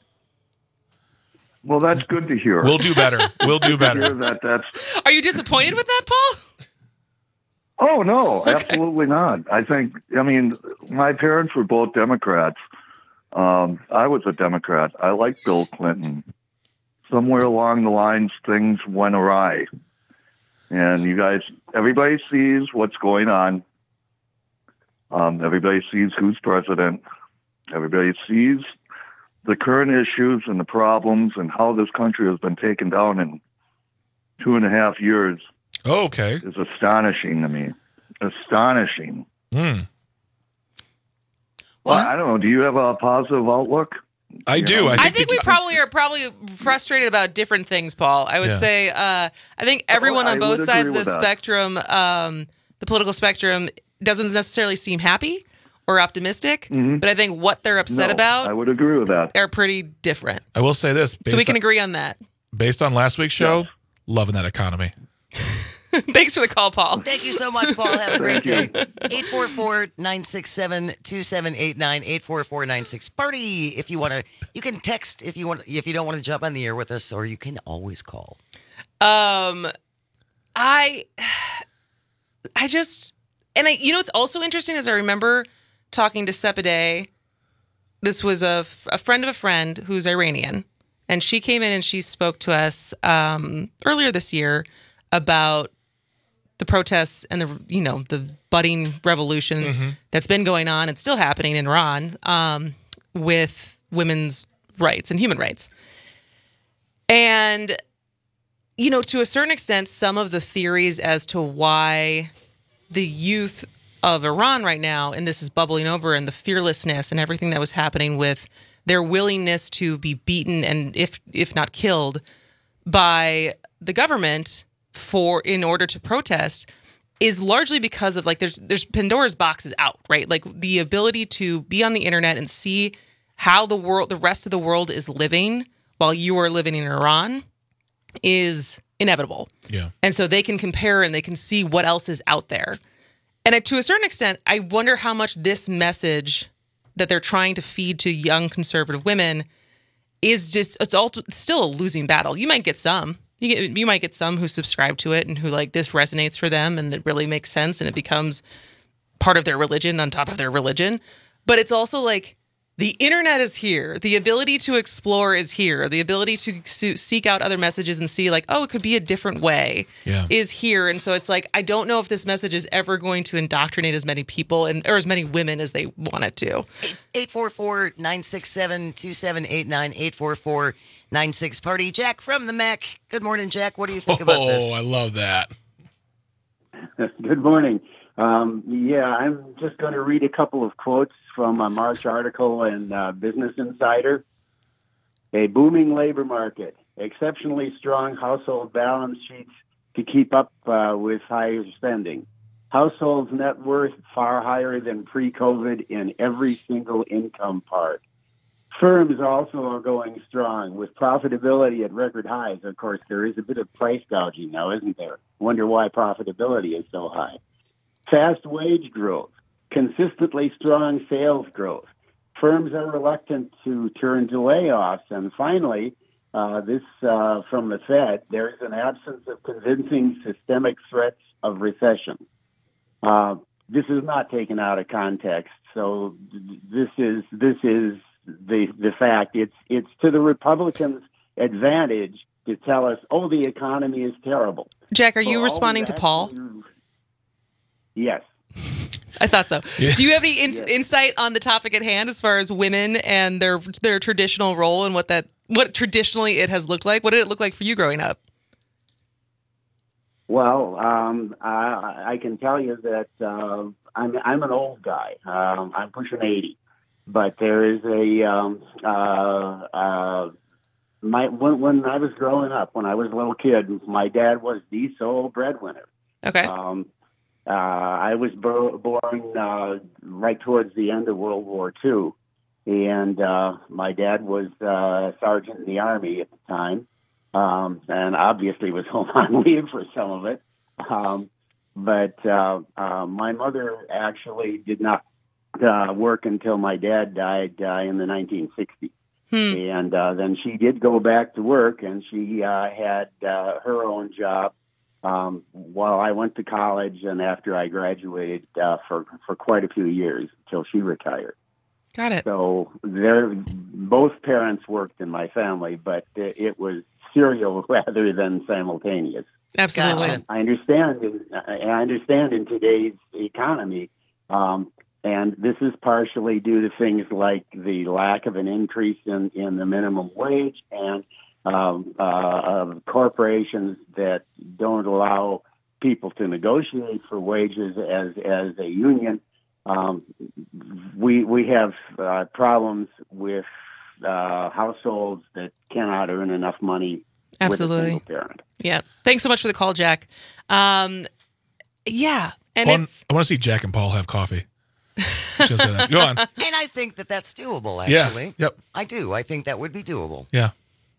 Well, that's good to hear. We'll do better. We'll do better. Are you disappointed with that, Paul? Oh, no, absolutely not. I mean, my parents were both Democrats. I was a Democrat. I liked Bill Clinton. Somewhere along the lines, things went awry. And everybody sees what's going on. Everybody sees who's president. Everybody sees the current issues and the problems and how this country has been taken down in 2.5 years. Oh, okay. Is astonishing to me. Astonishing. Well, I don't know. Do you have a positive outlook? I do. I think we probably are frustrated about different things, Paul. I would say I think everyone on both sides of the spectrum, the political spectrum, doesn't necessarily seem happy or optimistic, but I think what they're upset about, I would agree with that, are pretty different. I will say this. So we can agree on that. Based on last week's show, loving that economy. Thanks for the call, Paul. Thank you so much, Paul. Have a great day. 844-967-2789, 844-96-PARTY. If you want to, you can text if you don't want to jump on the air with us, or you can always call. It's also interesting as I remember talking to Sepideh. This was a friend of a friend who's Iranian, and she came in and she spoke to us earlier this year about the protests and the budding revolution that's been going on and still happening in Iran with women's rights and human rights. And, to a certain extent, some of the theories as to why the youth of Iran right now, and this is bubbling over, and the fearlessness and everything that was happening with their willingness to be beaten and if not killed by the government in order to protest, is largely because of there's Pandora's box is out, right? Like the ability to be on the internet and see how the rest of the world is living while you are living in Iran is inevitable. Yeah. And so they can compare and they can see what else is out there. And to a certain extent, I wonder how much this message that they're trying to feed to young conservative women is it's still a losing battle. You might get some. You might get some who subscribe to it and who this resonates for them and it really makes sense and it becomes part of their religion on top of their religion. But it's also the internet is here. The ability to explore is here. The ability to seek out other messages and see it could be a different way is here. And so it's I don't know if this message is ever going to indoctrinate as many people or as many women as they want it to. 844-967-2789, 844-96-PARTY. Jack from the Mac. Good morning, Jack. What do you think about this? Oh, I love that. Good morning. I'm just going to read a couple of quotes from a March article in Business Insider. A booming labor market, exceptionally strong household balance sheets to keep up with higher spending. Households' net worth far higher than pre-COVID in every single income part. Firms also are going strong with profitability at record highs. Of course, there is a bit of price gouging now, isn't there? Wonder why profitability is so high. Fast wage growth. consistently strong sales growth. Firms are reluctant to turn to layoffs. And finally, this from the Fed, there is an absence of convincing systemic threats of recession. This is not taken out of context. So this is the fact. It's to the Republicans' advantage to tell us, oh, the economy is terrible. Jack, are you responding to Paul? Yes. I thought so. Yeah. Do you have any insight on the topic at hand as far as women and their traditional role and what traditionally it has looked like? What did it look like for you growing up? Well, I can tell you that I'm an old guy. I'm pushing 80, but there is when I was growing up, when I was a little kid, my dad was the sole breadwinner. Okay. I was born right towards the end of World War II, and my dad was a sergeant in the Army at the time, and obviously was home on leave for some of it. But my mother actually did not work until my dad died in the 1960s. And then she did go back to work, and she had her own job while I went to college and after I graduated for quite a few years until she retired. Got it. So both parents worked in my family, but it was serial rather than simultaneous. Absolutely. Gotcha. I understand in today's economy, and this is partially due to things like the lack of an increase in the minimum wage and corporations that don't allow people to negotiate for wages as a union. We have problems with households that cannot earn enough money. Absolutely. With a single parent. Yeah. Thanks so much for the call, Jack. Yeah. And I want to see Jack and Paul have coffee. She'll say that. Go on. And I think that's doable, actually. Yeah. Yep. I do. I think that would be doable. Yeah.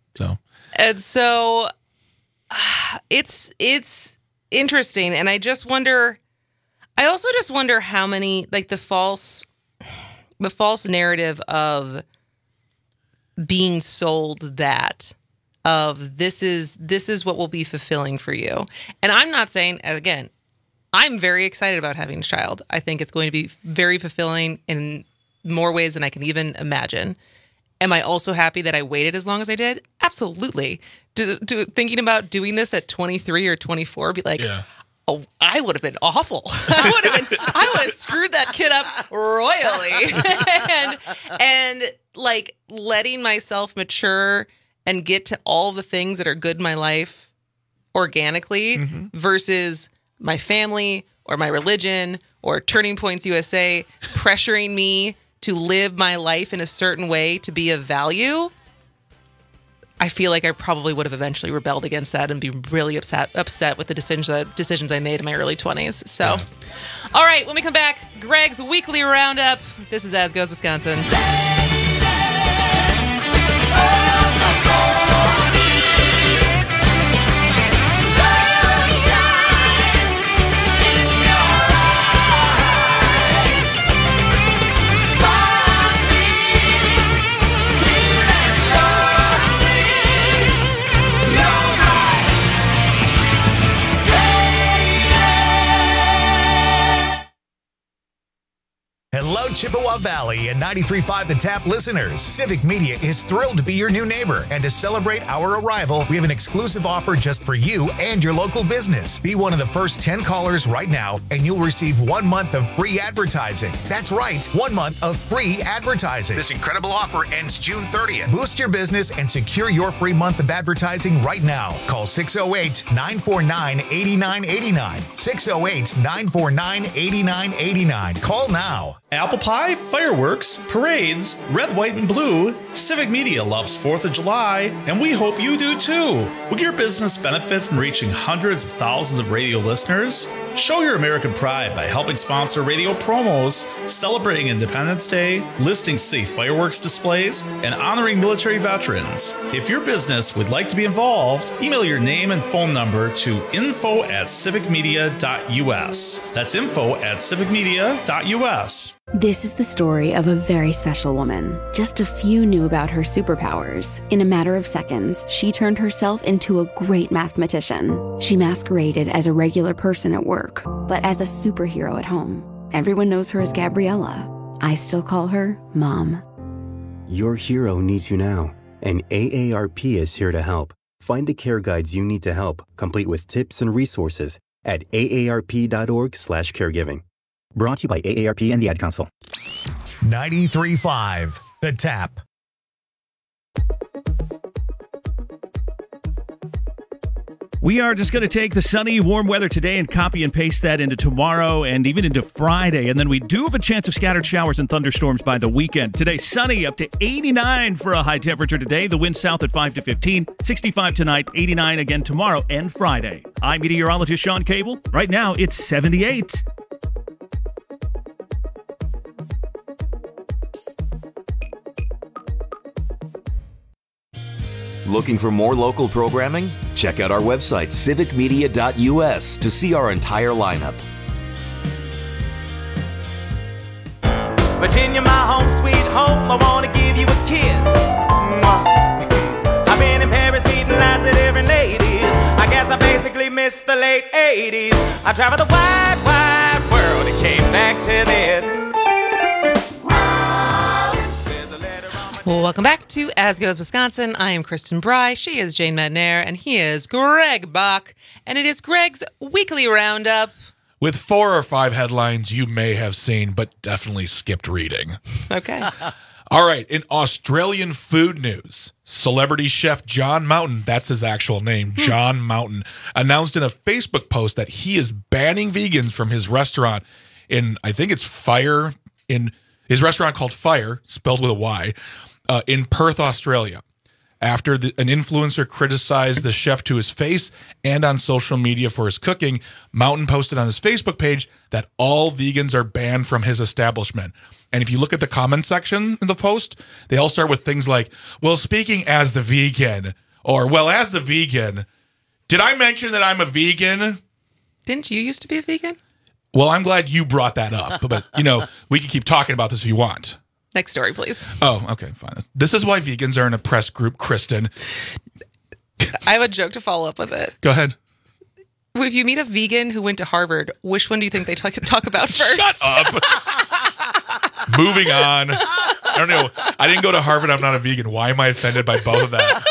So it's interesting, and I also just wonder how many, like, the false narrative of being sold that of this is what will be fulfilling for you. And I'm not saying, again, I'm very excited about having a child. I think it's going to be very fulfilling in more ways than I can even imagine. Am I also happy that I waited as long as I did? Absolutely. Thinking about doing this at 23 or 24, be like, oh, I would have been awful. I would have screwed that kid up royally. and like letting myself mature and get to all the things that are good in my life organically versus my family or my religion or Turning Points USA pressuring me to live my life in a certain way to be of value. I feel like I probably would have eventually rebelled against that and be really upset with the decisions I made in my early 20s. So, all right, when we come back, Greg's weekly roundup. This is As Goes Wisconsin. Hello, Chippewa Valley and 93.5 The Tap listeners. Civic Media is thrilled to be your new neighbor. And to celebrate our arrival, we have an exclusive offer just for you and your local business. Be one of the first 10 callers right now, and you'll receive 1 month of free advertising. That's right, 1 month of free advertising. This incredible offer ends June 30th. Boost your business and secure your free month of advertising right now. Call 608-949-8989. 608-949-8989. Call now. Apple pie, fireworks, parades, red, white, and blue. Civic Media loves 4th of July, and we hope you do too. Will your business benefit from reaching hundreds of thousands of radio listeners? Show your American pride by helping sponsor radio promos, celebrating Independence Day, listing safe fireworks displays, and honoring military veterans. If your business would like to be involved, email your name and phone number to info@civicmedia.us. That's info@civicmedia.us. This is the story of a very special woman. Just a few knew about her superpowers. In a matter of seconds, she turned herself into a great mathematician. She masqueraded as a regular person at work, but as a superhero at home. Everyone knows her as Gabriella. I still call her Mom. Your hero needs you now, and AARP is here to help. Find the care guides you need to help, complete with tips and resources at aarp.org/caregiving. Brought to you by AARP and the Ad Council. 93.5 The Tap. We are just going to take the sunny, warm weather today and copy and paste that into tomorrow and even into Friday. And then we do have a chance of scattered showers and thunderstorms by the weekend. Today, sunny, up to 89 for a high temperature today. The wind south at 5 to 15, 65 tonight, 89 again tomorrow and Friday. I'm meteorologist Sean Cable. Right now, it's 78. Looking for more local programming? Check out our website, civicmedia.us, to see our entire lineup. Virginia, my home sweet home, I want to give you a kiss. I've been in Paris meeting lots of different ladies. I guess I basically missed the late 80s. I traveled the wide, wide world and came back to this. Welcome back to As Goes Wisconsin. I am Kristen Bry. She is Jane Madnair, and he is Greg Bach. And it is Greg's weekly roundup with 4 or 5 headlines you may have seen, but definitely skipped reading. Okay. All right. In Australian food news, celebrity chef John Mountain, that's his actual name, John Mountain, announced in a Facebook post that he is banning vegans from his restaurant in, I think it's Fire, in his restaurant called Fire, spelled with a Y, in Perth, Australia. After an influencer criticized the chef to his face and on social media for his cooking, Mountain posted on his Facebook page that all vegans are banned from his establishment. And if you look at the comment section in the post, they all start with things like, well, speaking as the vegan, or, well, as the vegan, did I mention that I'm a vegan? Didn't you used to be a vegan? Well, I'm glad you brought that up, but, we can keep talking about this if you want. Next story, please. Oh, okay, fine. This is why vegans are an oppressed group, Kristen. I have a joke to follow up with it. Go ahead. If you meet a vegan who went to Harvard, which one do you think they talk about first? Shut up. Moving on. I don't know. I didn't go to Harvard. I'm not a vegan. Why am I offended by both of that?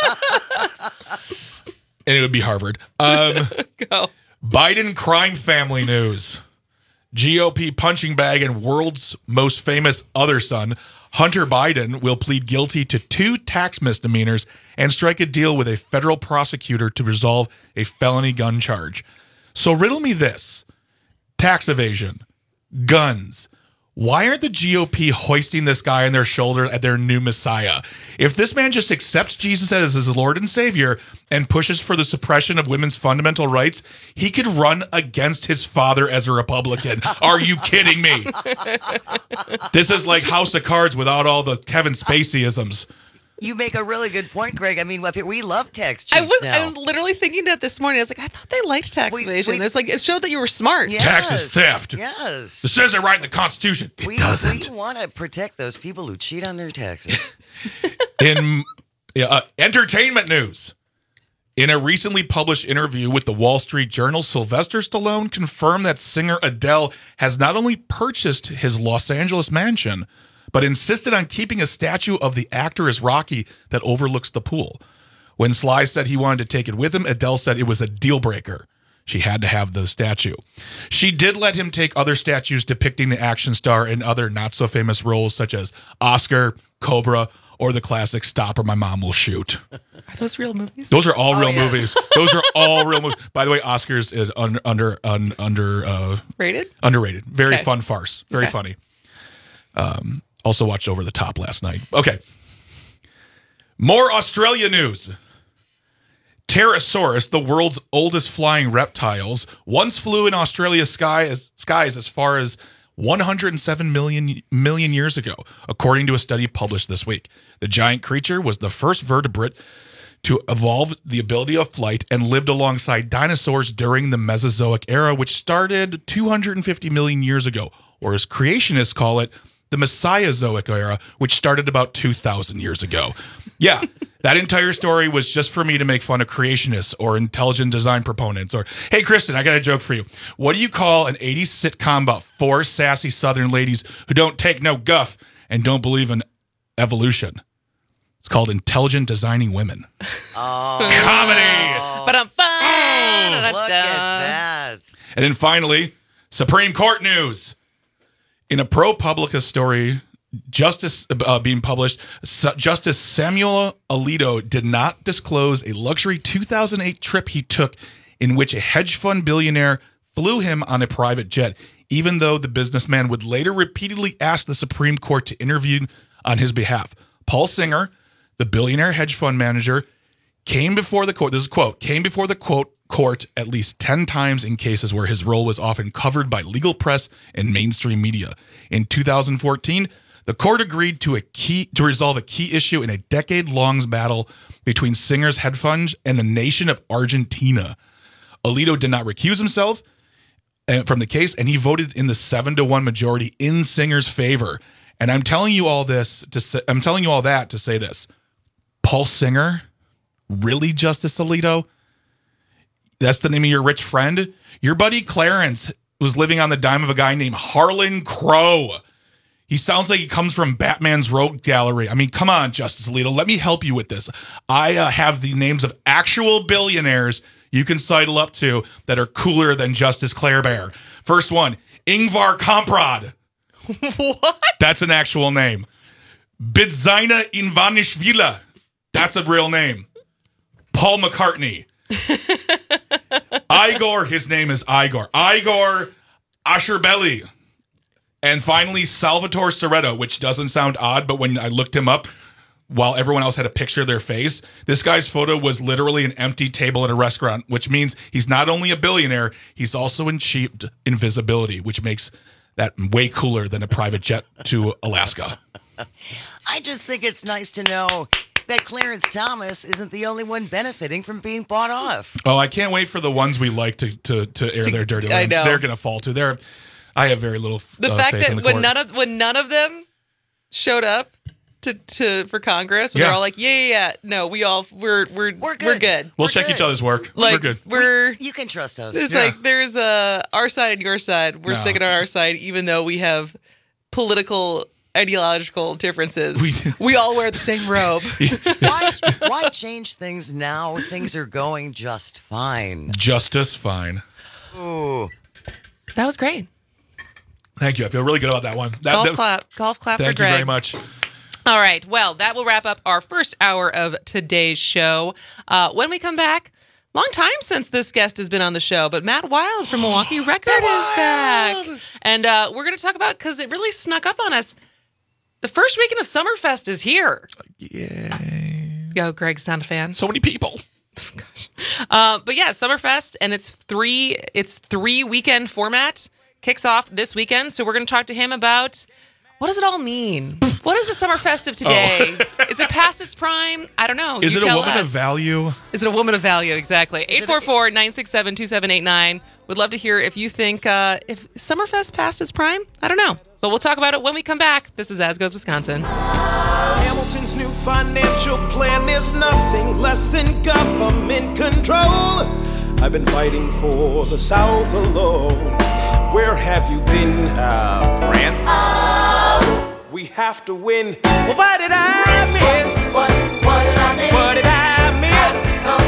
And it would be Harvard. Go. Biden crime family news. GOP punching bag and world's most famous other son, Hunter Biden, will plead guilty to 2 tax misdemeanors and strike a deal with a federal prosecutor to resolve a felony gun charge. So riddle me this. Tax evasion, guns. Why aren't the GOP hoisting this guy on their shoulder at their new messiah? If this man just accepts Jesus as his Lord and Savior and pushes for the suppression of women's fundamental rights, he could run against his father as a Republican. Are you kidding me? This is like House of Cards without all the Kevin Spacey-isms. You make a really good point, Greg. I mean, we love tax cheats now. I was literally thinking that this morning. I was like, I thought they liked tax evasion. It's like it showed that you were smart. Yes, tax is theft. Yes. It says it right in the Constitution. It doesn't. We want to protect those people who cheat on their taxes. In entertainment news, in a recently published interview with the Wall Street Journal, Sylvester Stallone confirmed that singer Adele has not only purchased his Los Angeles mansion, but insisted on keeping a statue of the actor as Rocky that overlooks the pool. When Sly said he wanted to take it with him, Adele said it was a deal breaker. She had to have the statue. She did let him take other statues depicting the action star in other not-so-famous roles such as Oscar, Cobra, or the classic Stop or My Mom Will Shoot. Are those real movies? Those are all real movies. Those are all real movies. By the way, Oscars is underrated. Very fun farce. Very funny. Also watched Over the Top last night. Okay. More Australia news. Pterosaurus, the world's oldest flying reptiles, once flew in Australia's skies as far as 107 million years ago, according to a study published this week. The giant creature was the first vertebrate to evolve the ability of flight and lived alongside dinosaurs during the Mesozoic era, which started 250 million years ago, or as creationists call it, the Messiazoic era, which started about 2,000 years ago. Yeah, that entire story was just for me to make fun of creationists or intelligent design proponents. Or, hey, Kristen, I got a joke for you. What do you call an 80s sitcom about 4 sassy Southern ladies who don't take no guff and don't believe in evolution? It's called Intelligent Designing Women. Oh. Comedy! Look at that. And then finally, Supreme Court news. In a ProPublica story, being published, Justice Samuel Alito did not disclose a luxury 2008 trip he took in which a hedge fund billionaire flew him on a private jet, even though the businessman would later repeatedly ask the Supreme Court to intervene on his behalf. Paul Singer, the billionaire hedge fund manager, came before the court. This is a quote, came before the court at least 10 times in cases where his role was often covered by legal press and mainstream media. In 2014, the court agreed to resolve a key issue in a decade-long battle between Singer's hedge fund and the nation of Argentina. Alito did not recuse himself from the case, and he voted in the 7-1 majority in Singer's favor. And I'm telling you all that to say this. Paul Singer, really, Justice Alito? That's the name of your rich friend? Your buddy Clarence was living on the dime of a guy named Harlan Crow. He sounds like he comes from Batman's Rogue Gallery. I mean, come on, Justice Alito. Let me help you with this. I have the names of actual billionaires you can sidle up to that are cooler than Justice Claire Bear. First one, Ingvar Kamprad. What? That's an actual name. Bidzina Ivanishvili. That's a real name. Paul McCartney. Igor, his name is Igor. Igor Asherbelli. And finally, Salvatore Soretto, which doesn't sound odd, but when I looked him up, while everyone else had a picture of their face, this guy's photo was literally an empty table at a restaurant, which means he's not only a billionaire, he's also achieved invisibility, which makes that way cooler than a private jet to Alaska. I just think it's nice to know that Clarence Thomas isn't the only one benefiting from being bought off. Oh, I can't wait for the ones we like to air their dirty laundry. I know. They're going to fall to. I have very little the fact faith that in the when court. none of them showed up for Congress, when they're all like, yeah, no, we're good. We'll check each other's work. Like, we're good. You can trust us. It's like there's our side and your side. We're sticking on our side, even though we have political, ideological differences. We all wear the same robe. Why change things now? Things are going just fine. Justice fine. Ooh. That was great. Thank you. I feel really good about that one. Golf clap for Greg. Thank you very much. All right. Well, that will wrap up our first hour of today's show. When we come back, long time since this guest has been on the show, but Matt Wild from Milwaukee Record is back. And we're going to talk about, because it really snuck up on us, the first weekend of Summerfest is here. Yay. Yo, Greg's not a fan. So many people. Gosh. But yeah, Summerfest, and it's three weekend format. Kicks off this weekend, so we're going to talk to him about what does it all mean? What is the Summerfest of today? Is it past its prime? I don't know. Is it a woman of value? Is it a woman of value? Exactly. 844-967-2789. Would love to hear if you think if Summerfest passed its prime. I don't know. But we'll talk about it when we come back. This is As Goes Wisconsin. Hamilton's new financial plan is nothing less than government control. I've been fighting for the South alone. Where have you been? France. We have to win. Well, what did I miss? What did I miss? What did I miss?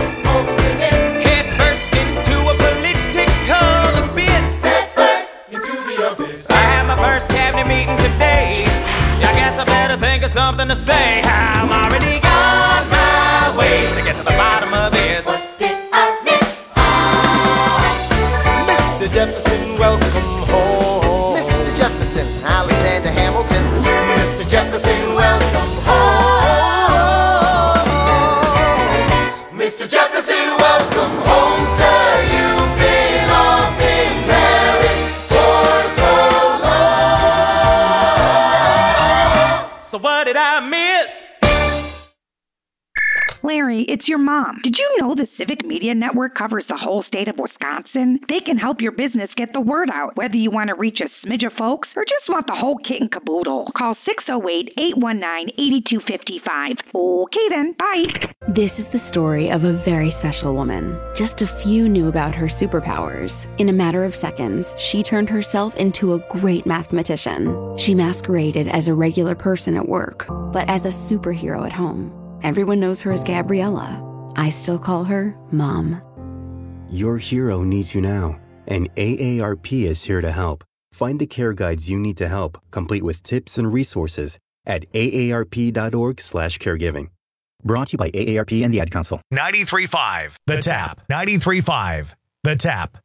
Head first into a political abyss. Head first into the abyss. I had my first cabinet meeting today. I guess I better think of something to say. I'm already on my way to get to the bottom of this. What did I miss? Mr. Jefferson, welcome home. Mr. Jefferson, Alexander Hamilton. Mr. Jefferson, welcome home. Mr. Jefferson, did I miss? Larry, it's your mom. Did you know the Civic Media Network covers the whole state of Wisconsin? They can help your business get the word out, whether you want to reach a smidge of folks or just want the whole kit and caboodle. Call 608-819-8255. Okay then, bye. This is the story of a very special woman. Just a few knew about her superpowers. In a matter of seconds, she turned herself into a great mathematician. She masqueraded as a regular person at work, but as a superhero at home. Everyone knows her as Gabriella. I still call her Mom. Your hero needs you now, and AARP is here to help. Find the care guides you need to help, complete with tips and resources at aarp.org/caregiving. Brought to you by AARP and the Ad Council. 93.5 The Tap. 93.5 The Tap.